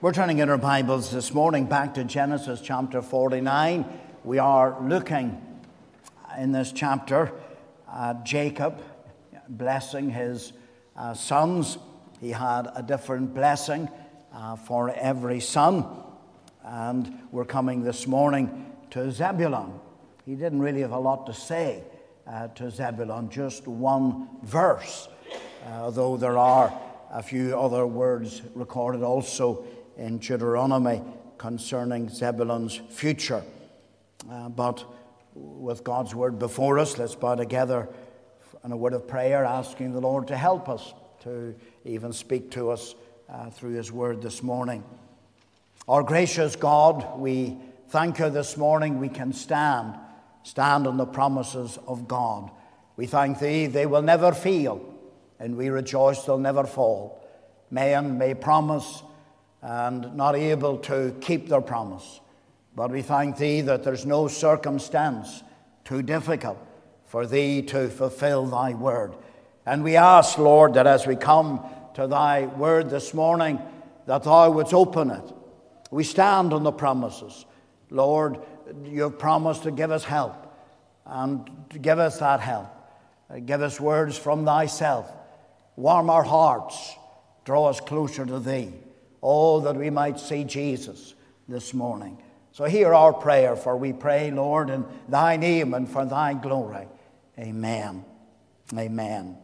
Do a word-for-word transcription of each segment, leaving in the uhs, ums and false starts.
We're turning in our Bibles this morning back to Genesis chapter forty-nine. We are looking in this chapter at Jacob blessing his uh, sons. He had a different blessing uh, for every son. And we're coming this morning to Zebulun. He didn't really have a lot to say uh, to Zebulun, just one verse, uh, although there are a few other words recorded also in Deuteronomy concerning Zebulun's future. Uh, but with God's word before us, let's bow together in a word of prayer, asking the Lord to help us, to even speak to us uh, through his word this morning. Our gracious God, we thank you this morning we can stand, stand on the promises of God. We thank thee they will never fail, and we rejoice they'll never fall. Man may promise and not able to keep their promise. But we thank thee that there's no circumstance too difficult for thee to fulfill thy word. And we ask, Lord, that as we come to thy word this morning, that thou wouldst open it. We stand on the promises. Lord, you have promised to give us help, and to give us that help. Give us words from thyself. Warm our hearts. Draw us closer to thee. Oh, that we might see Jesus this morning. So hear our prayer, for we pray, Lord, in thy name and for thy glory. Amen. Amen.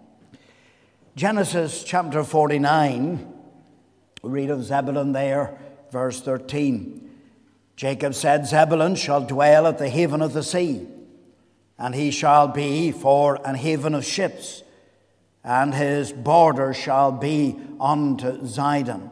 Genesis chapter forty-nine, we read of Zebulun there, verse thirteen. Jacob said, Zebulun shall dwell at the haven of the sea, and he shall be for an haven of ships, and his border shall be unto Zidon.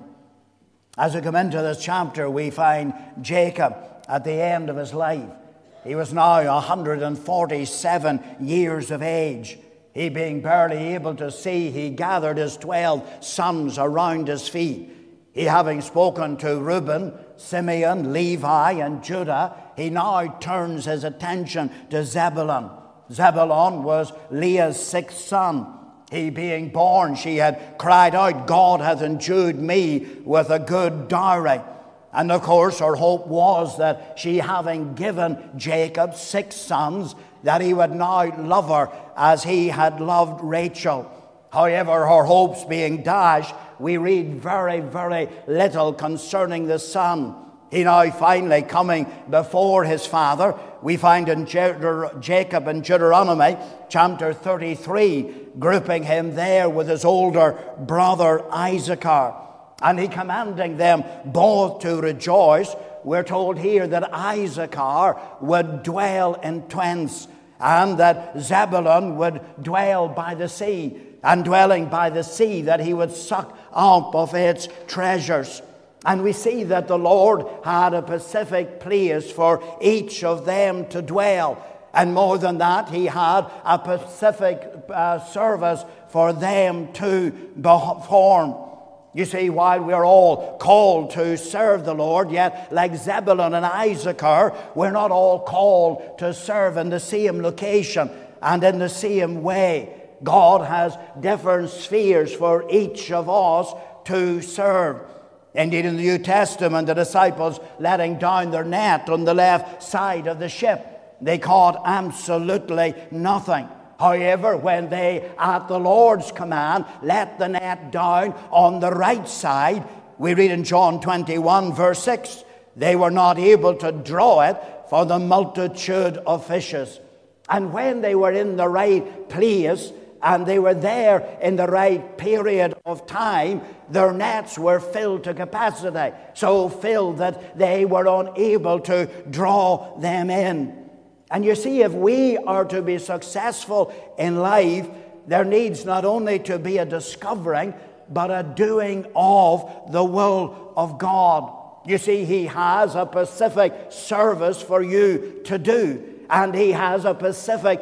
As we come into this chapter, we find Jacob at the end of his life. He was now one hundred forty-seven years of age. He being barely able to see, he gathered his twelve sons around his feet. He having spoken to Reuben, Simeon, Levi, and Judah, he now turns his attention to Zebulun. Zebulun was Leah's sixth son. He being born, she had cried out, God hath endued me with a good dowry. And of course, her hope was that she, having given Jacob six sons, that he would now love her as he had loved Rachel. However, her hopes being dashed, we read very, very little concerning the son. He now finally coming before his father. We find in Jacob in Deuteronomy chapter thirty-three, grouping him there with his older brother Issachar. And he commanding them both to rejoice. We're told here that Issachar would dwell in tents, and that Zebulun would dwell by the sea, and dwelling by the sea that he would suck up of its treasures. And we see that the Lord had a specific place for each of them to dwell. And more than that, he had a specific uh, service for them to perform. You see, while we're all called to serve the Lord, yet like Zebulun and Issachar, we're not all called to serve in the same location and in the same way. God has different spheres for each of us to serve. Indeed, in the New Testament, the disciples letting down their net on the left side of the ship, they caught absolutely nothing. However, when they, at the Lord's command, let the net down on the right side, we read in John twenty-one, verse six, they were not able to draw it for the multitude of fishes. And when they were in the right place, and they were there in the right period of time, their nets were filled to capacity, so filled that they were unable to draw them in. And you see, if we are to be successful in life, there needs not only to be a discovering, but a doing of the will of God. You see, he has a specific service for you to do, and he has a specific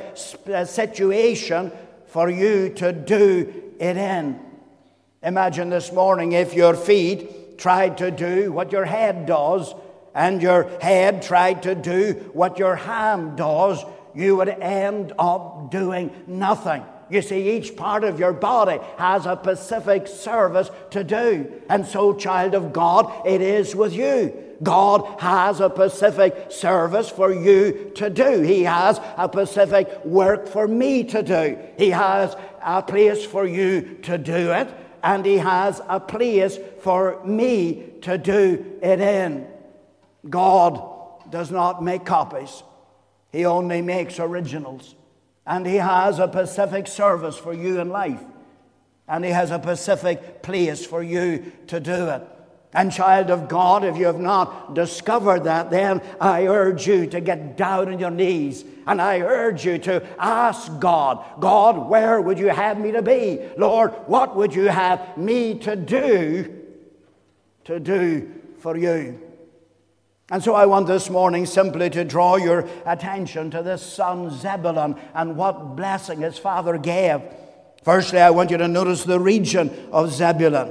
situation for you to do it in. Imagine this morning if your feet tried to do what your head does, and your head tried to do what your hand does, you would end up doing nothing. You see, each part of your body has a specific service to do. And so, child of God, it is with you. God has a specific service for you to do. He has a specific work for me to do. He has a place for you to do it, and He has a place for me to do it in. God does not make copies. He only makes originals. And He has a specific service for you in life. And He has a specific place for you to do it. And child of God, if you have not discovered that, then I urge you to get down on your knees. And I urge you to ask God, God, where would you have me to be? Lord, what would you have me to do, to do for you? And so I want this morning simply to draw your attention to this son Zebulun and what blessing his father gave. Firstly, I want you to notice the region of Zebulun.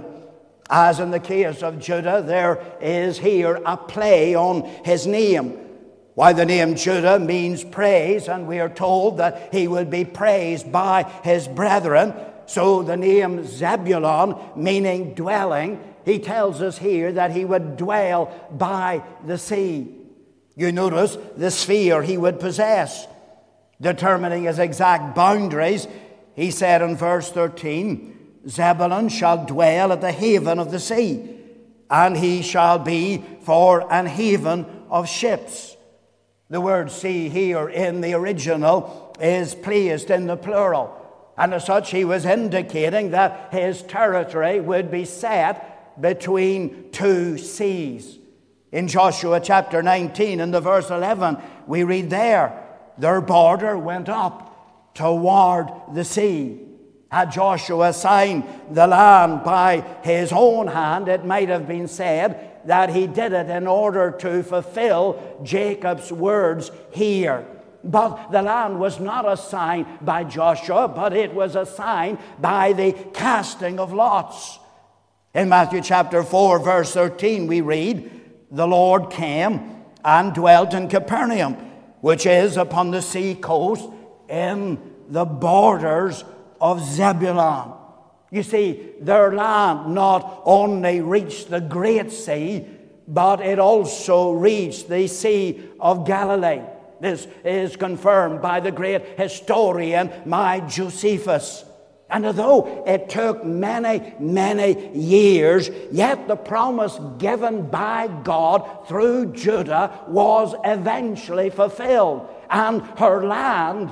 As in the case of Judah, there is here a play on his name. While the name Judah means praise, and we are told that he will be praised by his brethren, so the name Zebulun, meaning dwelling, he tells us here that he would dwell by the sea. You notice the sphere he would possess. Determining his exact boundaries, he said in verse thirteen, Zebulun shall dwell at the haven of the sea, and he shall be for an haven of ships. The word sea here in the original is placed in the plural. And as such, he was indicating that his territory would be set between two seas. In Joshua chapter nineteen, in the verse eleven, we read there, their border went up toward the sea. Had Joshua signed the land by his own hand, it might have been said that he did it in order to fulfill Jacob's words here. But the land was not assigned by Joshua, but it was assigned by the casting of lots. In Matthew chapter four, verse thirteen, we read, the Lord came and dwelt in Capernaum, which is upon the sea coast in the borders of Zebulun. You see, their land not only reached the great sea, but it also reached the Sea of Galilee. This is confirmed by the great historian, my Josephus. And although it took many, many years, yet the promise given by God through Judah was eventually fulfilled, and her land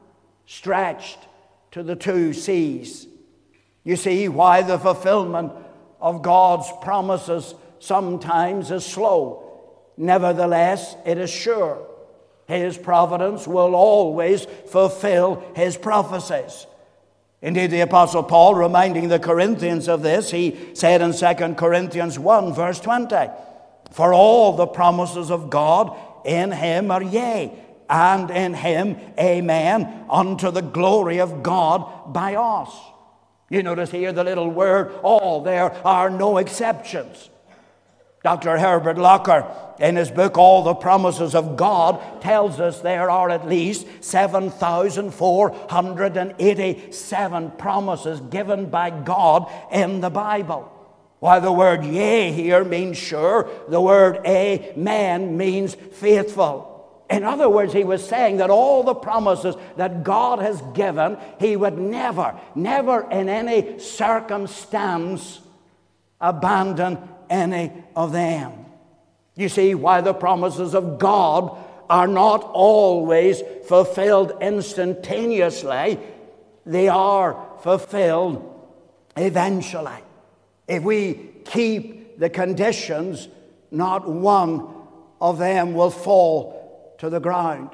stretched to the two seas. You see, why the fulfillment of God's promises sometimes is slow, nevertheless it is sure. His providence will always fulfill His prophecies. Indeed, the Apostle Paul, reminding the Corinthians of this, he said in Second Corinthians one, verse twenty, for all the promises of God in Him are yea, and in Him, amen, unto the glory of God by us. You notice here the little word, all. There are no exceptions. Doctor Herbert Locker, in his book, All the Promises of God, tells us there are at least seven thousand four hundred eighty-seven promises given by God in the Bible. While the word yea here means sure, the word amen means faithful. In other words, he was saying that all the promises that God has given, He would never, never in any circumstance abandon any of them. You see, why the promises of God are not always fulfilled instantaneously, they are fulfilled eventually. If we keep the conditions, not one of them will fall to the ground.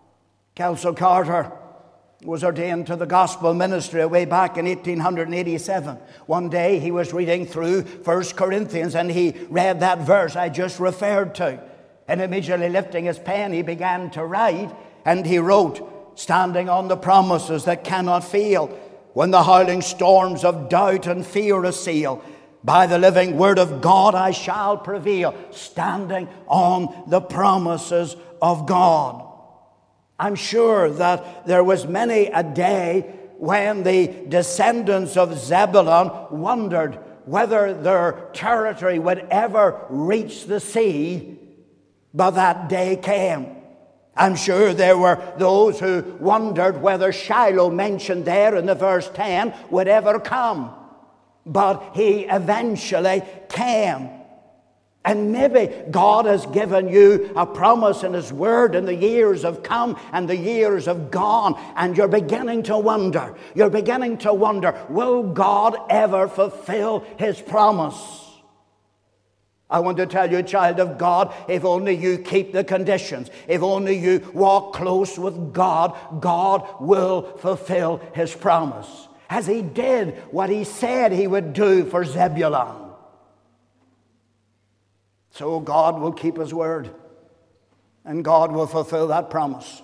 Kelso Carter was ordained to the gospel ministry way back in eighteen eighty-seven. One day he was reading through First Corinthians and he read that verse I just referred to. And immediately lifting his pen, he began to write, and he wrote, standing on the promises that cannot fail, when the howling storms of doubt and fear assail, by the living word of God I shall prevail, standing on the promises of God. I'm sure that there was many a day when the descendants of Zebulun wondered whether their territory would ever reach the sea, but that day came. I'm sure there were those who wondered whether Shiloh, mentioned there in the verse ten, would ever come. But he eventually came. And maybe God has given you a promise in His Word, and the years have come and the years have gone, and you're beginning to wonder. You're beginning to wonder, will God ever fulfill His promise? I want to tell you, child of God, if only you keep the conditions, if only you walk close with God, God will fulfill His promise, as He did what He said He would do for Zebulun. So God will keep His word, and God will fulfill that promise.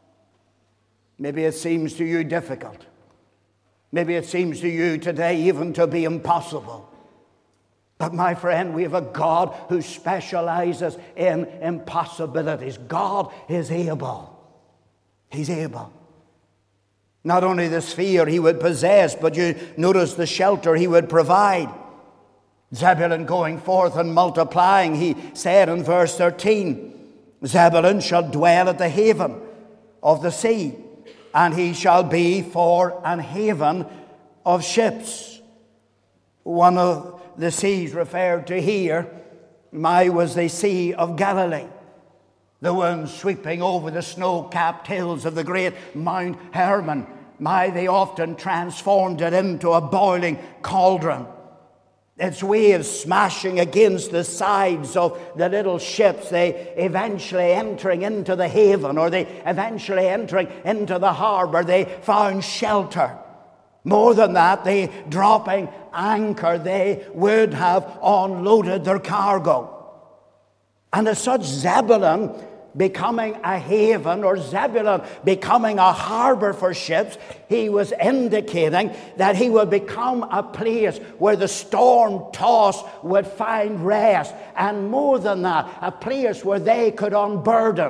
Maybe it seems to you difficult. Maybe it seems to you today even to be impossible. But my friend, we have a God who specializes in impossibilities. God is able. He's able. Not only the sphere He would possess, but you notice the shelter He would provide. Zebulun going forth and multiplying, he said in verse thirteen, Zebulun shall dwell at the haven of the sea, and he shall be for an haven of ships. One of the seas referred to here, my, was the Sea of Galilee. The one sweeping over the snow-capped hills of the great Mount Hermon. My, they often transformed it into a boiling cauldron. Its waves smashing against the sides of the little ships, they eventually entering into the haven, or they eventually entering into the harbor, they found shelter. More than that, they dropping anchor, they would have unloaded their cargo. And as such, Zebulun becoming a haven, or Zebulun becoming a harbor for ships, he was indicating that he would become a place where the storm tossed would find rest, and more than that, a place where they could unburden.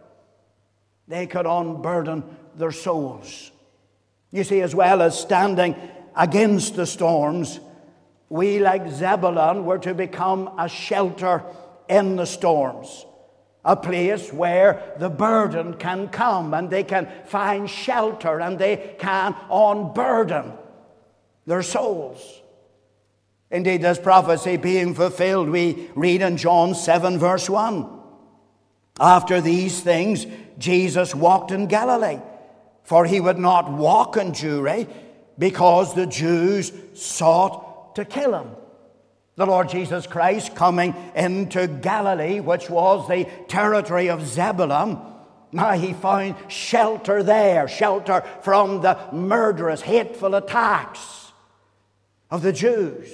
They could unburden their souls. You see, as well as standing against the storms, we, like Zebulun, were to become a shelter in the storms. A place where the burden can come and they can find shelter and they can unburden their souls. Indeed, this prophecy being fulfilled, we read in John seven verse one. After these things, Jesus walked in Galilee, for he would not walk in Jewry, because the Jews sought to kill him. The Lord Jesus Christ coming into Galilee, which was the territory of Zebulun, now he found shelter there, shelter from the murderous, hateful attacks of the Jews.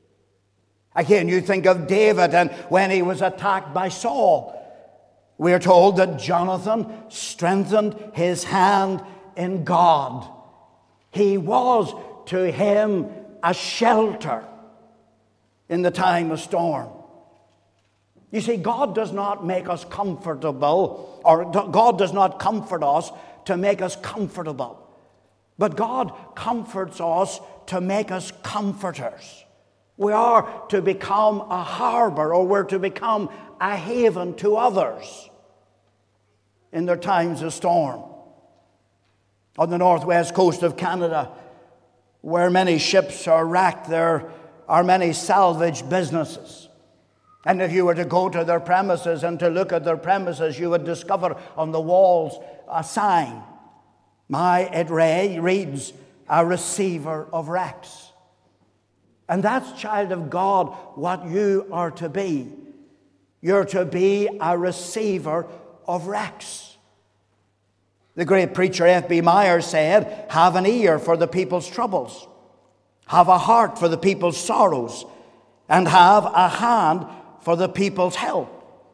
Again, you think of David, and when he was attacked by Saul, we are told that Jonathan strengthened his hand in God. He was to him a shelter in the time of storm. You see, God does not make us comfortable, or God does not comfort us to make us comfortable, but God comforts us to make us comforters. We are to become a harbor, or we're to become a haven to others in their times of storm. On the northwest coast of Canada, where many ships are wrecked, there are many salvage businesses. And if you were to go to their premises and to look at their premises, you would discover on the walls a sign. My, it reads, a receiver of wrecks. And that's, child of God, what you are to be. You're to be a receiver of wrecks. The great preacher F B Meyer said, have an ear for the people's troubles, have a heart for the people's sorrows, and have a hand for the people's help.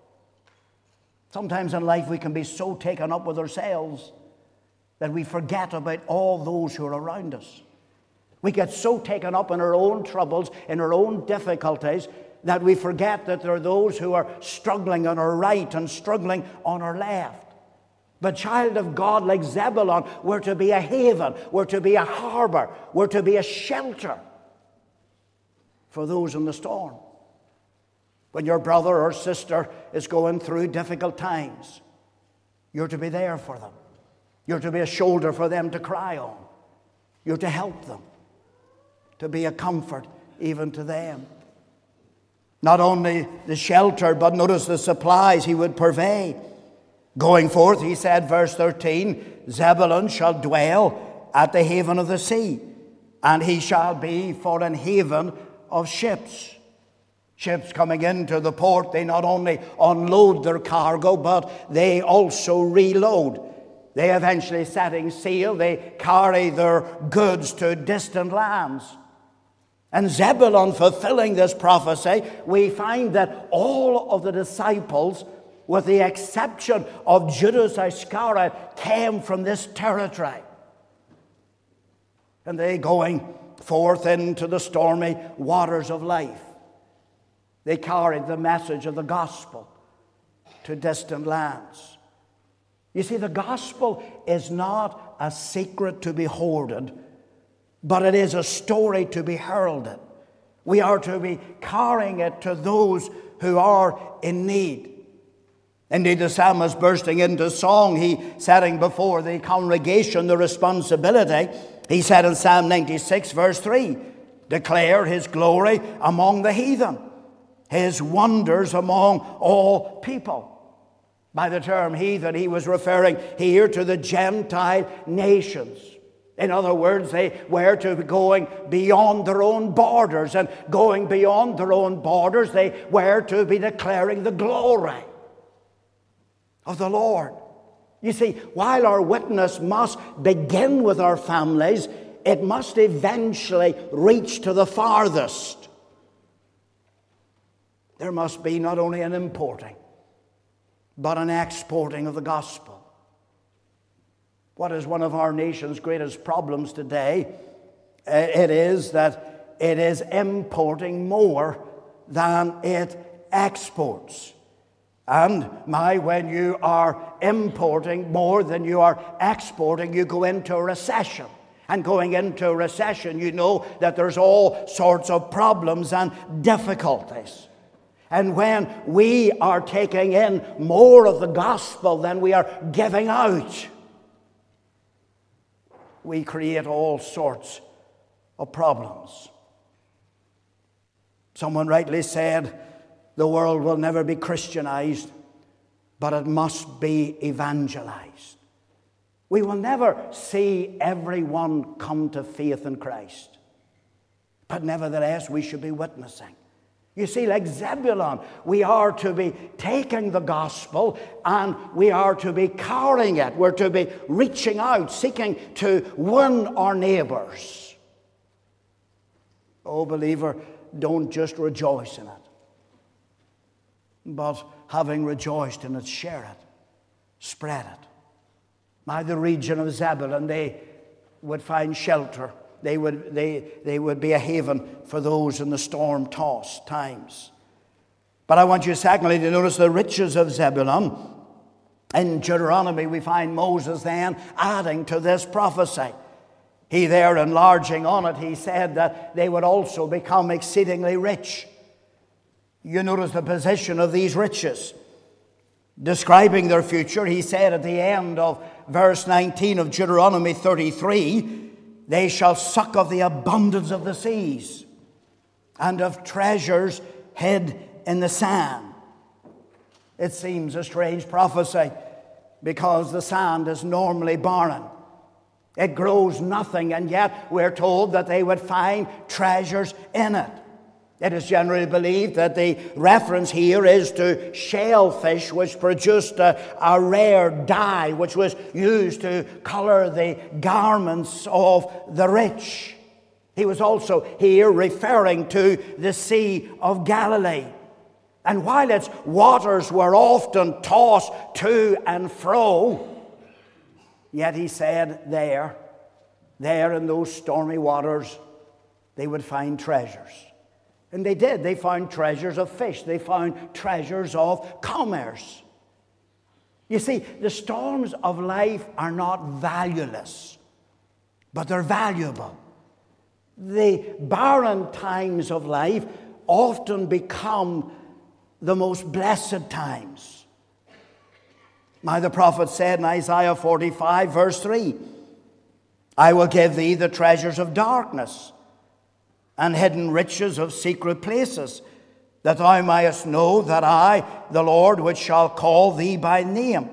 Sometimes in life we can be so taken up with ourselves that we forget about all those who are around us. We get so taken up in our own troubles, in our own difficulties, that we forget that there are those who are struggling on our right and struggling on our left. But child of God like Zebulun were to be a haven, were to be a harbor, were to be a shelter for those in the storm. When your brother or sister is going through difficult times, you're to be there for them. You're to be a shoulder for them to cry on. You're to help them, to be a comfort even to them. Not only the shelter, but notice the supplies he would purvey. Going forth, he said, verse thirteen, Zebulun shall dwell at the haven of the sea, and he shall be for an haven of ships. Ships coming into the port, they not only unload their cargo, but they also reload. They eventually, setting sail, they carry their goods to distant lands. And Zebulun, fulfilling this prophecy, we find that all of the disciples, with the exception of Judas Iscariot, came from this territory. And they going forth into the stormy waters of life, they carried the message of the gospel to distant lands. You see, the gospel is not a secret to be hoarded, but it is a story to be heralded. We are to be carrying it to those who are in need. Indeed, the psalmist, bursting into song, he setting before the congregation the responsibility, he said in Psalm ninety-six, verse three, declare his glory among the heathen, his wonders among all people. By the term heathen, he was referring here to the Gentile nations. In other words, they were to be going beyond their own borders, and going beyond their own borders, they were to be declaring the glory of the Lord. You see, while our witness must begin with our families, it must eventually reach to the farthest. There must be not only an importing, but an exporting of the gospel. What is one of our nation's greatest problems today? It is that it is importing more than it exports. And my, when you are importing more than you are exporting, you go into a recession. And going into a recession, you know that there's all sorts of problems and difficulties. And when we are taking in more of the gospel than we are giving out, we create all sorts of problems. Someone rightly said, the world will never be Christianized, but it must be evangelized. We will never see everyone come to faith in Christ, but nevertheless we should be witnessing. You see, like Zebulun, we are to be taking the gospel and we are to be carrying it. We're to be reaching out, seeking to win our neighbors. Oh, believer, don't just rejoice in it, but having rejoiced in it, share it, spread it. By the region of Zebulun, they would find shelter. They would, they, they would be a haven for those in the storm-tossed times. But I want you, secondly, to notice the riches of Zebulun. In Deuteronomy, we find Moses then adding to this prophecy. He there, enlarging on it, he said that they would also become exceedingly rich. You notice the position of these riches. Describing their future, he said at the end of verse nineteen of Deuteronomy thirty-three, they shall suck of the abundance of the seas and of treasures hid in the sand. It seems a strange prophecy because the sand is normally barren. It grows nothing, and yet we're told that they would find treasures in it. It is generally believed that the reference here is to shellfish, which produced a, a rare dye which was used to color the garments of the rich. He was also here referring to the Sea of Galilee. And while its waters were often tossed to and fro, yet he said there, there in those stormy waters, they would find treasures. And they did. They found treasures of fish. They found treasures of commerce. You see, the storms of life are not valueless, but they're valuable. The barren times of life often become the most blessed times. Now the prophet said in Isaiah forty-five, verse three, I will give thee the treasures of darkness and hidden riches of secret places, that thou mayest know that I, the Lord, which shall call thee by name,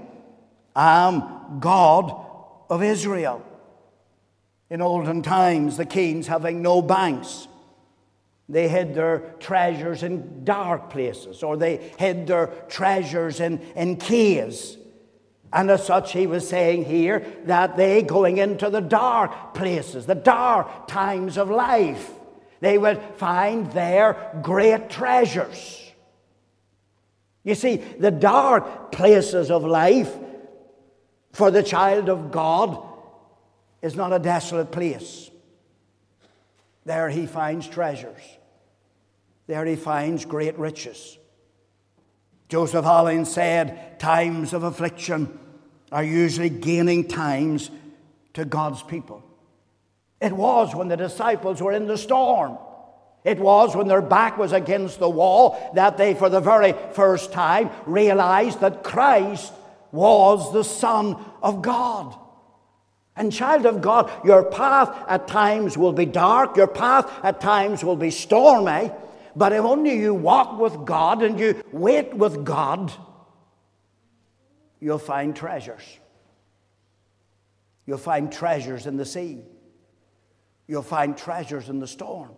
am God of Israel. In olden times, the kings having no banks, they hid their treasures in dark places, or they hid their treasures in, in caves. And as such, he was saying here that they, going into the dark places, the dark times of life, they would find there great treasures. You see, the dark places of life for the child of God is not a desolate place. There he finds treasures. There he finds great riches. Joseph Holland said, times of affliction are usually gaining times to God's people. It was when the disciples were in the storm. It was when their back was against the wall that they, for the very first time, realized that Christ was the Son of God. And child of God, your path at times will be dark. Your path at times will be stormy. But if only you walk with God and you wait with God, you'll find treasures. You'll find treasures in the sea. You'll find treasures in the storm.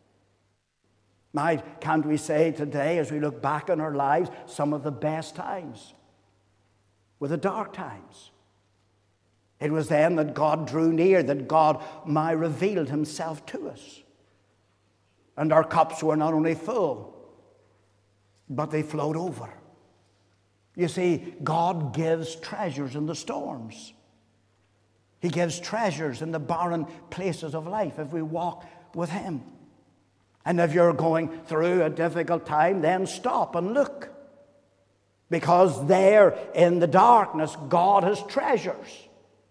Now, can't we say today, as we look back on our lives, some of the best times were the dark times? It was then that God drew near, that God might revealed himself to us. And our cups were not only full, but they flowed over. You see, God gives treasures in the storms. He gives treasures in the barren places of life if we walk with him. And if you're going through a difficult time, then stop and look. Because there in the darkness, God has treasures.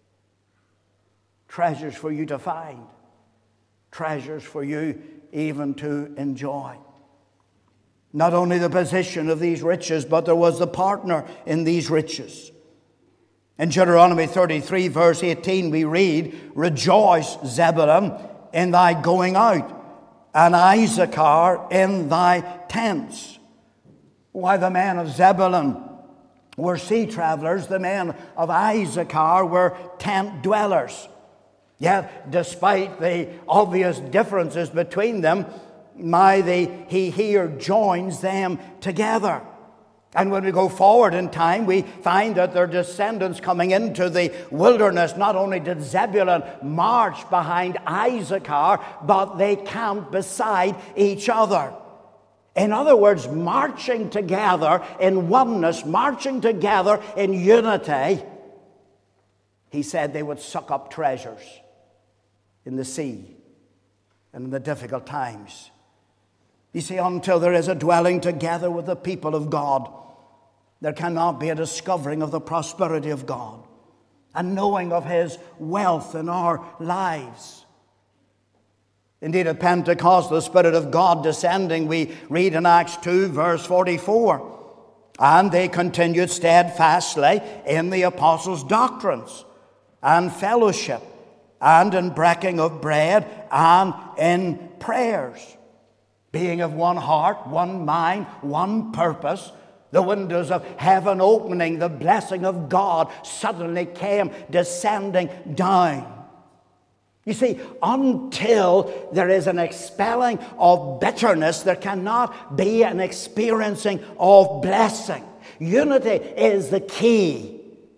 Treasures for you to find. Treasures for you even to enjoy. Not only the position of these riches, but there was the partner in these riches. In Deuteronomy thirty-three, verse eighteen, we read, Rejoice, Zebulun, in thy going out, and Issachar in thy tents. Why, the men of Zebulun were sea travelers, the men of Issachar were tent dwellers. Yet, despite the obvious differences between them, my, the, he here joins them together. And when we go forward in time, we find that their descendants coming into the wilderness, not only did Zebulun march behind Issachar, but they camped beside each other. In other words, marching together in oneness, marching together in unity, he said they would suck up treasures in the sea and in the difficult times. You see, until there is a dwelling together with the people of God, there cannot be a discovering of the prosperity of God and knowing of his wealth in our lives. Indeed, at Pentecost, the Spirit of God descending, we read in Acts two, verse forty-four, and they continued steadfastly in the apostles' doctrines and fellowship, and in breaking of bread, and in prayers. Being of one heart, one mind, one purpose, the windows of heaven opening, the blessing of God suddenly came descending down. You see, until there is an expelling of bitterness, there cannot be an experiencing of blessing. Unity is the key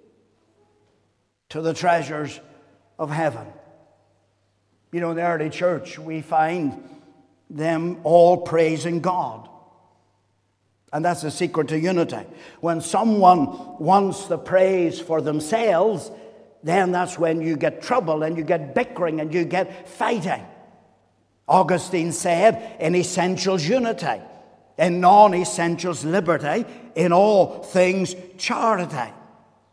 to the treasures of heaven. You know, in the early church, we find them all praising God. And that's the secret to unity. When someone wants the praise for themselves, then that's when you get trouble and you get bickering and you get fighting. Augustine said, in essentials unity, in non-essentials liberty, in all things charity.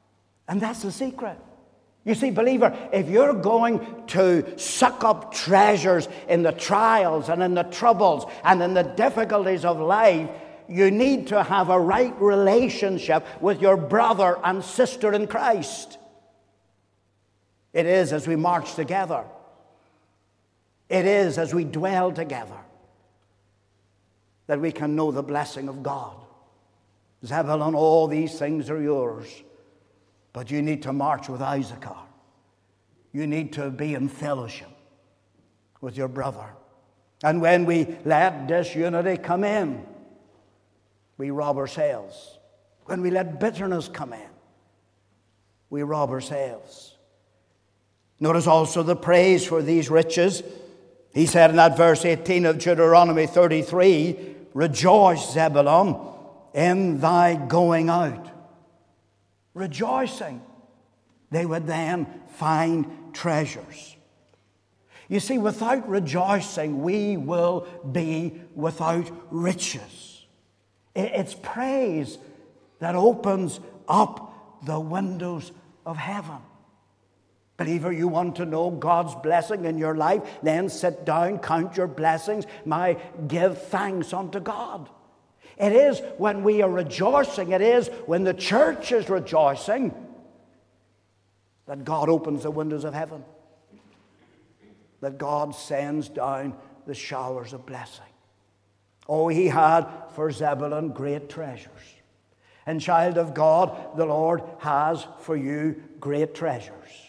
And that's the secret. You see, believer, if you're going to suck up treasures in the trials and in the troubles and in the difficulties of life, you need to have a right relationship with your brother and sister in Christ. It is as we march together. It is as we dwell together that we can know the blessing of God. Zebulun, all these things are yours. But you need to march with Issachar. You need to be in fellowship with your brother. And when we let disunity come in, we rob ourselves. When we let bitterness come in, we rob ourselves. Notice also the praise for these riches. He said in that verse eighteen of Deuteronomy thirty-three, "Rejoice, Zebulun, in thy going out." Rejoicing, they would then find treasures. You see, without rejoicing, we will be without riches. It's praise that opens up the windows of heaven. Believer, you want to know God's blessing in your life? Then sit down, count your blessings. My, give thanks unto God. It is when we are rejoicing, it is when the church is rejoicing, that God opens the windows of heaven, that God sends down the showers of blessing. Oh, he had for Zebulun great treasures. And child of God, the Lord has for you great treasures.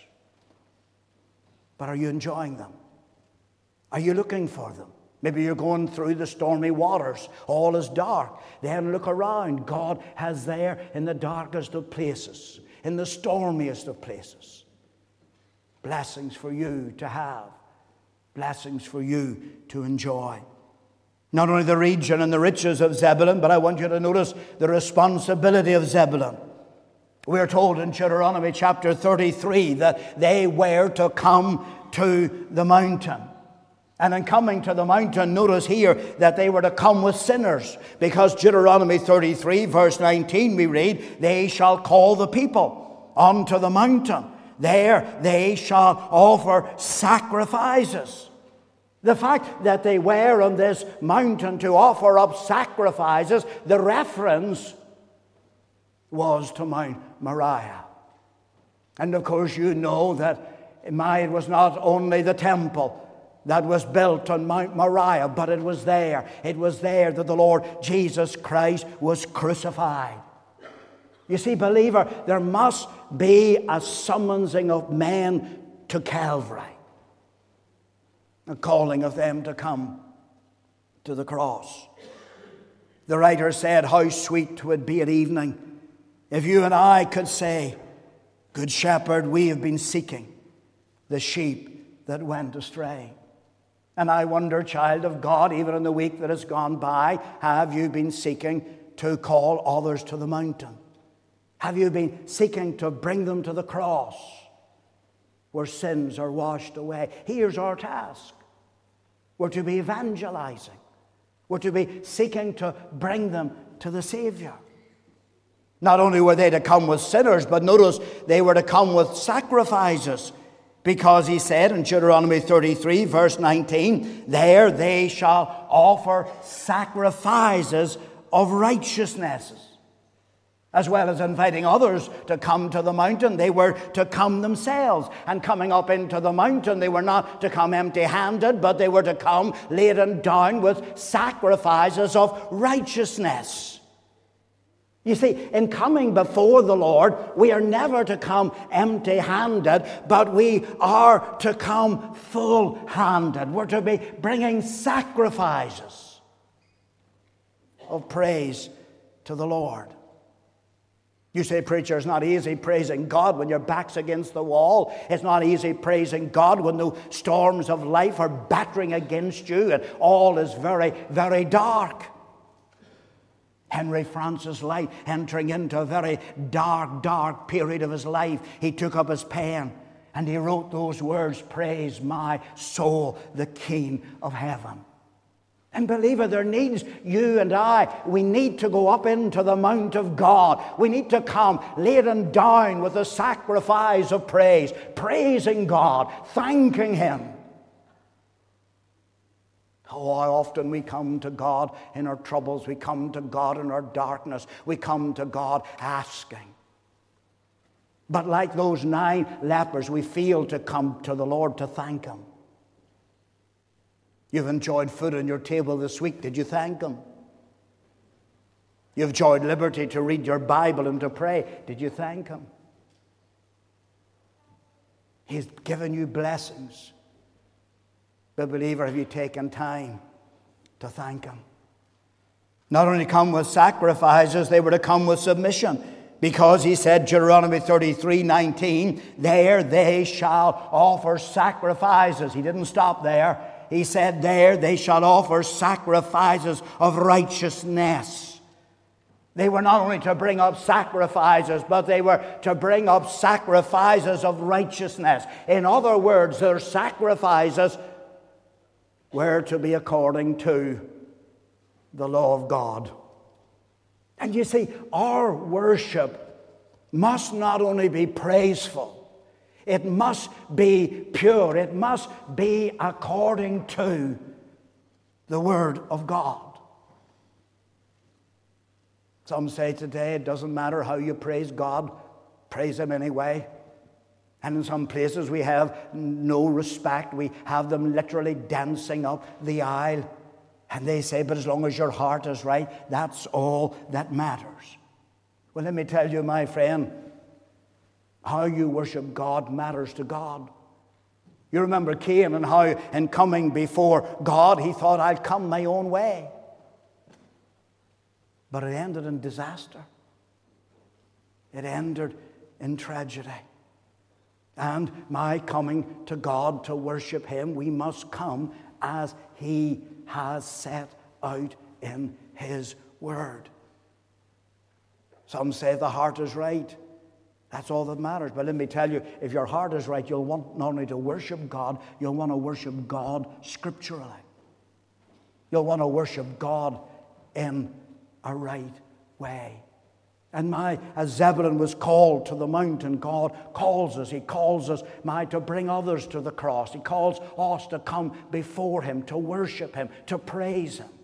But are you enjoying them? Are you looking for them? Maybe you're going through the stormy waters. All is dark. Then look around. God has there in the darkest of places, in the stormiest of places, blessings for you to have, blessings for you to enjoy. Not only the region and the riches of Zebulun, but I want you to notice the responsibility of Zebulun. We are told in Deuteronomy chapter thirty-three that they were to come to the mountain. And in coming to the mountain, notice here that they were to come with sinners. Because Deuteronomy thirty-three, verse nineteen, we read, "They shall call the people unto the mountain. There they shall offer sacrifices." The fact that they were on this mountain to offer up sacrifices, the reference was to Mount Moriah. And of course you know that it was not only the temple that was built on Mount Moriah, but it was there. It was there that the Lord Jesus Christ was crucified. You see, believer, there must be a summoning of men to Calvary, a calling of them to come to the cross. The writer said, "How sweet would be at evening if you and I could say, 'Good shepherd, we have been seeking the sheep that went astray.'" And I wonder, child of God, even in the week that has gone by, have you been seeking to call others to the mountain? Have you been seeking to bring them to the cross where sins are washed away? Here's our task. We're to be evangelizing. We're to be seeking to bring them to the Savior. Not only were they to come with sinners, but notice they were to come with sacrifices. Because he said in Deuteronomy thirty-three, verse nineteen, "There they shall offer sacrifices of righteousnesses." As well as inviting others to come to the mountain, they were to come themselves. And coming up into the mountain, they were not to come empty-handed, but they were to come laden down with sacrifices of righteousness. You see, in coming before the Lord, we are never to come empty-handed, but we are to come full-handed. We're to be bringing sacrifices of praise to the Lord. You say, "Preacher, it's not easy praising God when your back's against the wall. It's not easy praising God when the storms of life are battering against you and all is very, very dark." Henry Francis Lyte, entering into a very dark, dark period of his life, he took up his pen and he wrote those words, "Praise my soul, the King of heaven." And believer, there needs you and I. We need to go up into the mount of God. We need to come laden down with a sacrifice of praise, praising God, thanking Him. Oh, how often we come to God in our troubles. We come to God in our darkness. We come to God asking. But like those nine lepers, we fail to come to the Lord to thank Him. You've enjoyed food on your table this week. Did you thank Him? You've enjoyed liberty to read your Bible and to pray. Did you thank Him? He's given you blessings. But believer, have you taken time to thank Him? Not only come with sacrifices, they were to come with submission. Because He said, Deuteronomy thirty-three nineteen, there they shall offer sacrifices. He didn't stop there. He said, there they shall offer sacrifices of righteousness. They were not only to bring up sacrifices, but they were to bring up sacrifices of righteousness. In other words, their sacrifices were to be according to the law of God. And you see, our worship must not only be praiseful, it must be pure. It must be according to the Word of God. Some say today it doesn't matter how you praise God, praise Him anyway. And in some places we have no respect. We have them literally dancing up the aisle. And they say, but as long as your heart is right, that's all that matters. Well, let me tell you, my friend, how you worship God matters to God. You remember Cain and how in coming before God, he thought, I'll come my own way. But it ended in disaster. It ended in tragedy. And my coming to God to worship Him, we must come as He has set out in His Word. Some say the heart is right. That's all that matters. But let me tell you, if your heart is right, you'll want not only to worship God, you'll want to worship God scripturally. You'll want to worship God in a right way. And my, as Zebulun was called to the mountain, God calls us. He calls us, my, to bring others to the cross. He calls us to come before Him, to worship Him, to praise Him.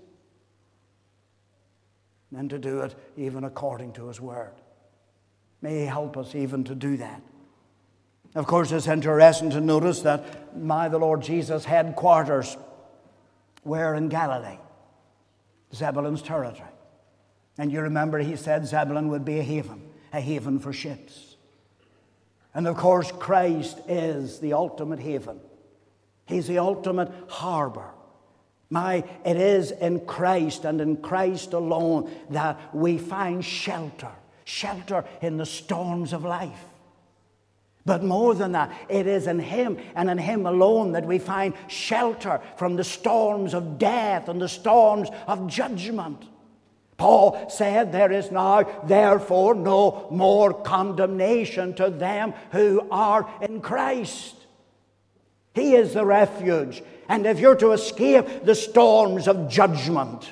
And to do it even according to His Word. May He help us even to do that. Of course, it's interesting to notice that my, the Lord Jesus' headquarters were in Galilee, Zebulun's territory. And you remember He said Zebulun would be a haven, a haven for ships. And of course, Christ is the ultimate haven. He's the ultimate harbor. My, it is in Christ and in Christ alone that we find shelter. Shelter in the storms of life. But more than that, it is in Him and in Him alone that we find shelter from the storms of death and the storms of judgment. Paul said, there is now therefore no more condemnation to them who are in Christ. He is the refuge. And if you're to escape the storms of judgment,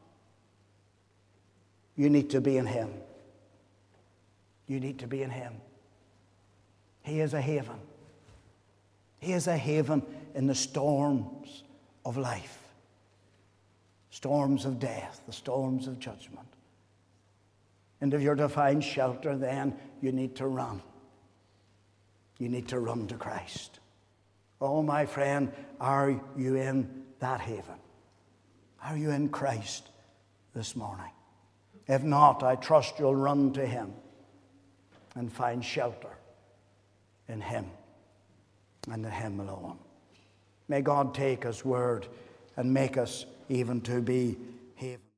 you need to be in Him. You need to be in Him. He is a haven. He is a haven in the storms of life. Storms of death, the storms of judgment. And if you're to find shelter, then you need to run. You need to run to Christ. Oh, my friend, are you in that haven? Are you in Christ this morning? If not, I trust you'll run to Him and find shelter in Him and in Him alone. May God take His word and make us even to be haven.